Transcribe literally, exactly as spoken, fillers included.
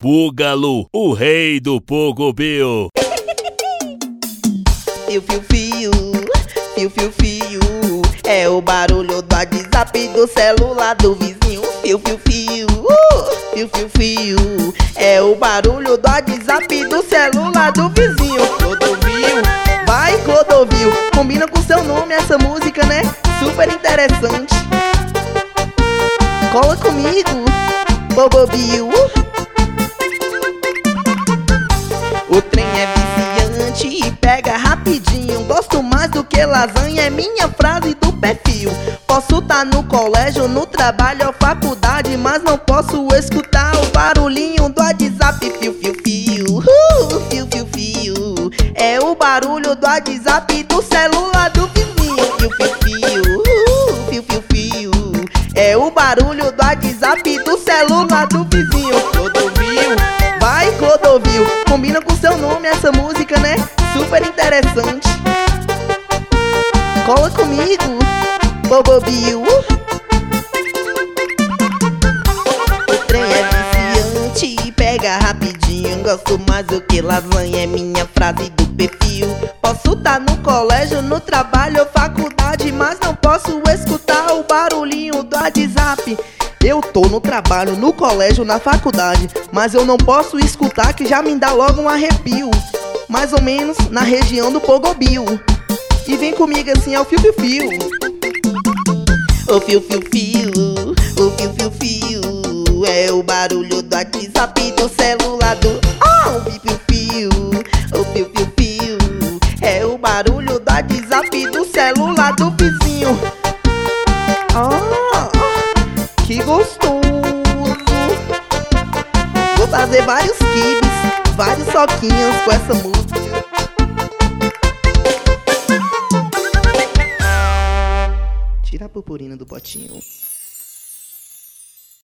Búgalo, o rei do Pogobol. Fio, fio, fio, fio, fio, fio, é o barulho do WhatsApp do celular do vizinho. Fio, fio, fio, uh, fio, fio, fio, é o barulho do WhatsApp do celular do vizinho. Clodovil, vai Clodovil, combina com seu nome essa música, né? Super interessante. Cola comigo, Pogobol. O trem é viciante e pega rapidinho. Gosto mais do que lasanha, é minha frase do perfil. Posso tá no colégio, no trabalho ou faculdade, mas não posso escutar o barulhinho do WhatsApp. Fio, fio, fio, uh, fio, fio, fio, é o barulho do WhatsApp do celular do vizinho. Fio, fio, fio, uh, fio, fio, fio, é o barulho do WhatsApp do celular do vizinho. Clodovil, vai Clodovil, combina com seu nome essa música, né? Super interessante. Cola comigo, Pogobol. O trem é viciante e pega rapidinho. Gosto mais do que lasanha, é minha frase do perfil. Posso tá no colégio, no trabalho ou faculdade, mas não posso escutar o barulhinho do WhatsApp. Eu tô no trabalho, no colégio, na faculdade, mas eu não posso escutar que já me dá logo um arrepio. Mais ou menos na região do Pogobol. E vem comigo assim, é o fio, fio, fio. O fio, fio, fio, o fio, fio, fio, é o barulho do WhatsApp do celular do... Oh, o fio, fio, fio, o fio, fio, fio, é o barulho do WhatsApp do celular do vizinho. Ah, que gostoso! Vou fazer vários kibes, vários soquinhos com essa música. Tira a purpurina do potinho.